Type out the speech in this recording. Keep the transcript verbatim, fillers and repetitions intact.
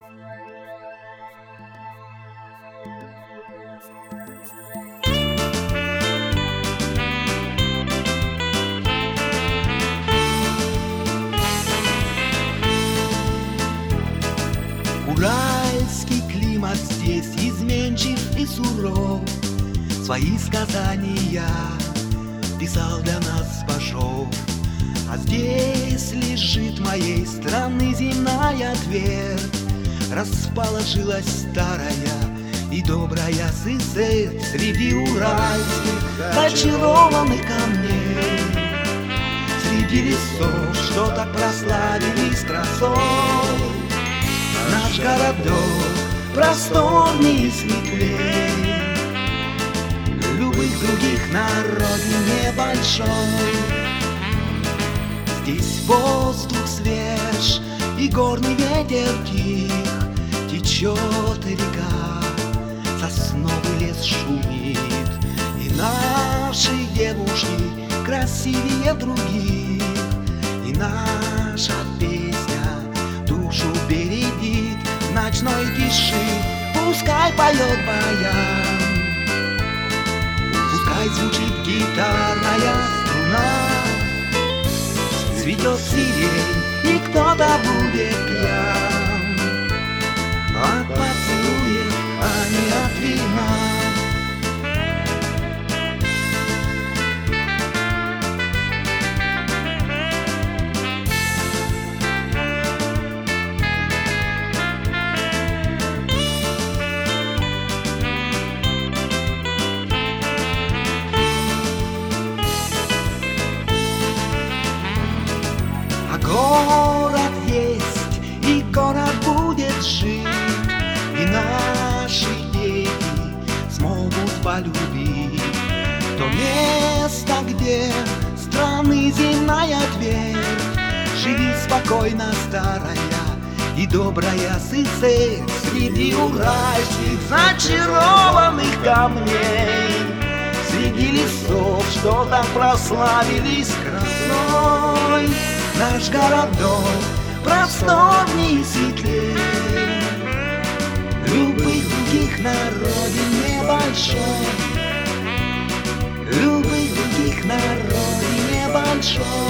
Уральский климат здесь изменчив и суров. Свои сказания писал для нас Бажов. А здесь лежит моей страны земная твердь. Расположилась старая и добрая СССР среди уральских зачарованных камней, среди лесов, что так прославились красой. Наш городок просторнее и светлей любых других на родине большой. Здесь воздух свеж и горный ветер тих, течет река, сосновый лес шумит, и наши девушки красивее других, и наша песня душу бередит в ночной тиши. Пускай поет баян, пускай звучит гитарная струна, цветет сирень, и кто-то будет пьян от поцелуев, а не от вина. Город есть, и город будет жить, и наши дети смогут полюбить то место, где страны земная дверь. Живи спокойно, старая и добрая СССР среди уральских зачарованных камней, среди лесов, что там прославились красой. Наш городок просторней и светлей любых других на родине большой, любых других на родине большой.